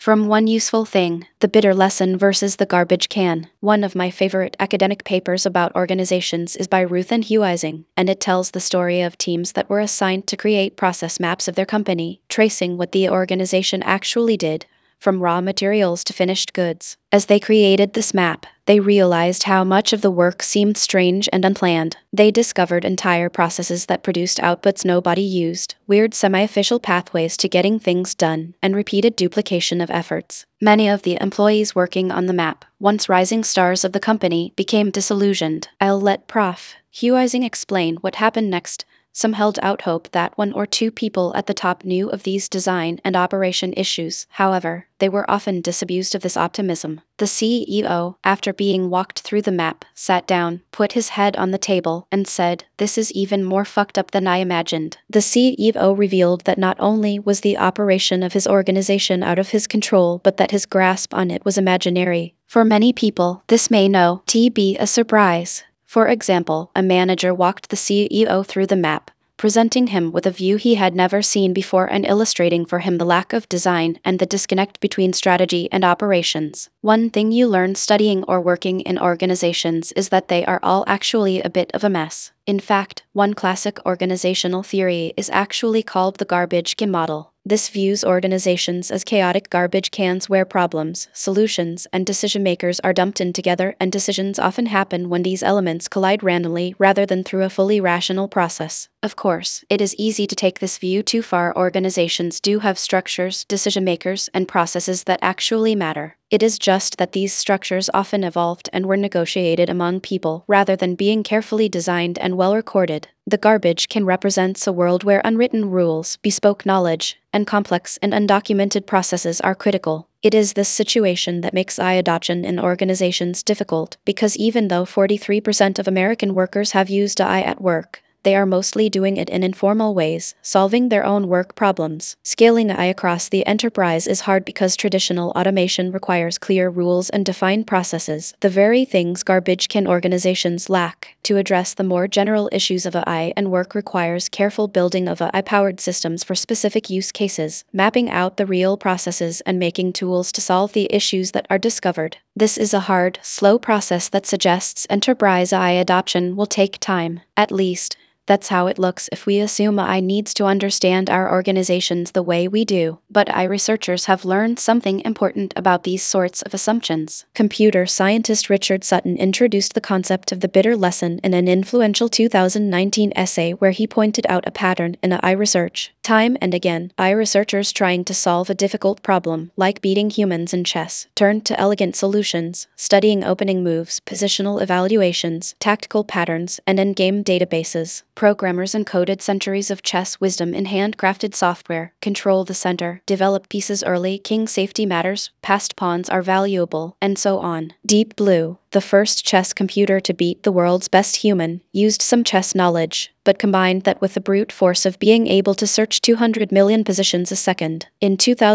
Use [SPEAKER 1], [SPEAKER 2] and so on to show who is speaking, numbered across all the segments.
[SPEAKER 1] From One Useful Thing, The Bitter Lesson versus the Garbage Can. One of my favorite academic papers about organizations is by Ruth and Hugh Ising, and it tells the story of teams that were assigned to create process maps of their company, tracing what the organization actually did, from raw materials to finished goods. As they created this map, they realized how much of the work seemed strange and unplanned. They discovered entire processes that produced outputs nobody used, weird semi-official pathways to getting things done, and repeated duplication of efforts. Many of the employees working on the map, once rising stars of the company, became disillusioned. I'll let Prof. Hugh Ising explain what happened next. Some held out hope that one or two people at the top knew of these design and operation issues. However, they were often disabused of this optimism. The CEO, after being walked through the map, sat down, put his head on the table, and said, "This is even more fucked up than I imagined." The CEO revealed that not only was the operation of his organization out of his control, but that his grasp on it was imaginary. For many people, this may not be a surprise. For example, a manager walked the CEO through the map, presenting him with a view he had never seen before and illustrating for him the lack of design and the disconnect between strategy and operations. One thing you learn studying or working in organizations is that they are all actually a bit of a mess. In fact, one classic organizational theory is actually called the garbage can model. This views organizations as chaotic garbage cans where problems, solutions, and decision-makers are dumped in together, and decisions often happen when these elements collide randomly rather than through a fully rational process. Of course, it is easy to take this view too far. Organizations do have structures, decision-makers, and processes that actually matter. It is just that these structures often evolved and were negotiated among people rather than being carefully designed and well recorded. The garbage can represents a world where unwritten rules, bespoke knowledge, and complex and undocumented processes are critical. It is this situation that makes AI adoption in organizations difficult, because even though 43% of American workers have used AI at work, they are mostly doing it in informal ways, solving their own work problems. Scaling AI across the enterprise is hard because traditional automation requires clear rules and defined processes, the very things garbage can organizations lack. To address the more general issues of AI and work requires careful building of AI-powered systems for specific use cases, mapping out the real processes and making tools to solve the issues that are discovered. This is a hard, slow process that suggests enterprise AI adoption will take time, at least. That's how it looks if we assume AI needs to understand our organizations the way we do. But AI researchers have learned something important about these sorts of assumptions. Computer scientist Richard Sutton introduced the concept of the bitter lesson in an influential 2019 essay where he pointed out a pattern in AI research. Time and again, AI researchers trying to solve a difficult problem, like beating humans in chess, turned to elegant solutions, studying opening moves, positional evaluations, tactical patterns, and endgame databases. Programmers encoded centuries of chess wisdom in handcrafted software, control the center, develop pieces early, king safety matters, passed pawns are valuable, and so on. Deep Blue, the first chess computer to beat the world's best human, used some chess knowledge, but combined that with the brute force of being able to search 200 million positions a second. In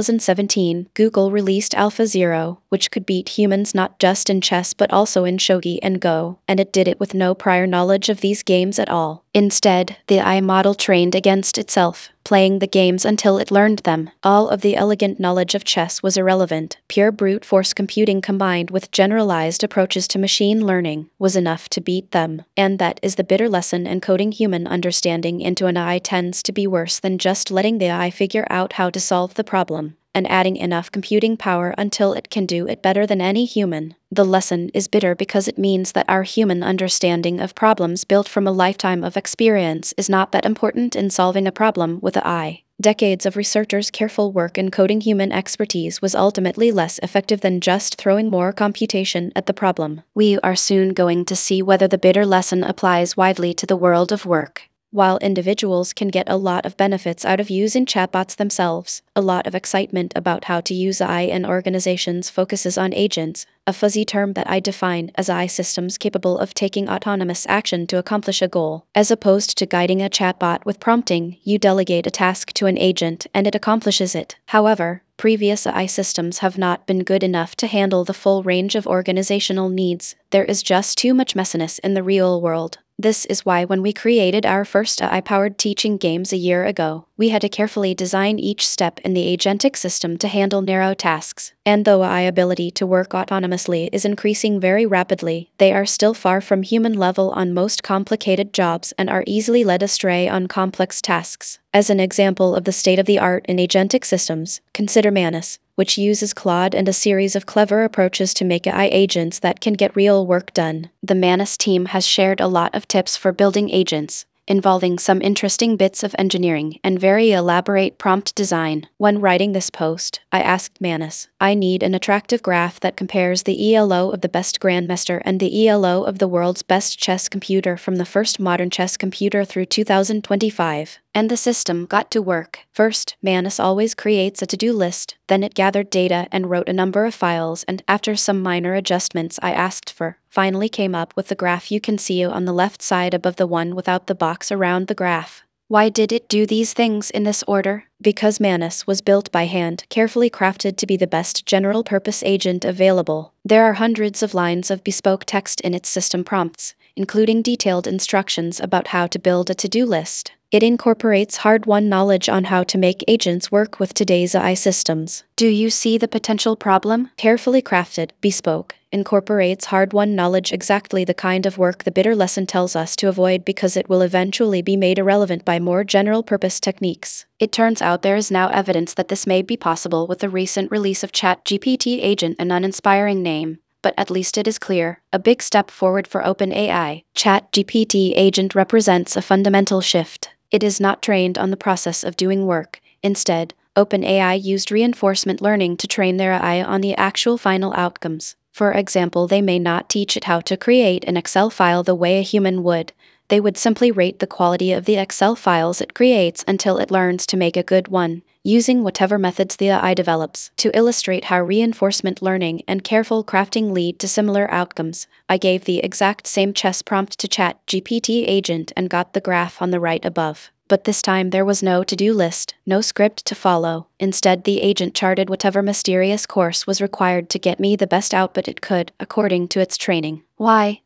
[SPEAKER 1] 2017, Google released AlphaZero, which could beat humans not just in chess but also in shogi and Go, and it did it with no prior knowledge of these games at all. Instead, the AI model trained against itself, playing the games until it learned them. All of the elegant knowledge of chess was irrelevant. Pure brute force computing combined with generalized approaches to machine learning was enough to beat them. And that is the bitter lesson. Encoding human understanding into an AI tends to be worse than just letting the AI figure out how to solve the problem and adding enough computing power until it can do it better than any human. The lesson is bitter because it means that our human understanding of problems built from a lifetime of experience is not that important in solving a problem with AI. Decades of researchers' careful work encoding human expertise was ultimately less effective than just throwing more computation at the problem. We are soon going to see whether the bitter lesson applies widely to the world of work. While individuals can get a lot of benefits out of using chatbots themselves, a lot of excitement about how to use AI in organizations focuses on agents, a fuzzy term that I define as AI systems capable of taking autonomous action to accomplish a goal. As opposed to guiding a chatbot with prompting, you delegate a task to an agent and it accomplishes it. However, previous AI systems have not been good enough to handle the full range of organizational needs. There is just too much messiness in the real world. This is why when we created our first AI-powered teaching games a year ago, we had to carefully design each step in the agentic system to handle narrow tasks. And though AI ability to work autonomously is increasing very rapidly, they are still far from human level on most complicated jobs and are easily led astray on complex tasks. As an example of the state-of-the-art in agentic systems, consider Manus, which uses Claude and a series of clever approaches to make AI agents that can get real work done. The Manus team has shared a lot of tips for building agents, involving some interesting bits of engineering and very elaborate prompt design. When writing this post, I asked Manus, I need an attractive graph that compares the ELO of the best grandmaster and the ELO of the world's best chess computer from the first modern chess computer through 2025. And the system got to work. First, Manus always creates a to-do list, then it gathered data and wrote a number of files, and after some minor adjustments I asked for, finally came up with the graph you can see on the left side above the one without the box around the graph. Why did it do these things in this order? Because Manus was built by hand, carefully crafted to be the best general-purpose agent available. There are hundreds of lines of bespoke text in its system prompts, including detailed instructions about how to build a to-do list. It incorporates hard-won knowledge on how to make agents work with today's AI systems. Do you see the potential problem? Carefully crafted, bespoke, incorporates hard-won knowledge, exactly the kind of work the bitter lesson tells us to avoid because it will eventually be made irrelevant by more general-purpose techniques. It turns out there is now evidence that this may be possible with the recent release of ChatGPT Agent, an uninspiring name, but at least it is clear, a big step forward for OpenAI. ChatGPT Agent represents a fundamental shift. It is not trained on the process of doing work. Instead, OpenAI used reinforcement learning to train their AI on the actual final outcomes. For example, they may not teach it how to create an Excel file the way a human would. They would simply rate the quality of the Excel files it creates until it learns to make a good one, using whatever methods the AI develops. To illustrate how reinforcement learning and careful crafting lead to similar outcomes, I gave the exact same chess prompt to ChatGPT Agent and got the graph on the right above. But this time there was no to-do list, no script to follow. Instead, the agent charted whatever mysterious course was required to get me the best output it could, according to its training. Why?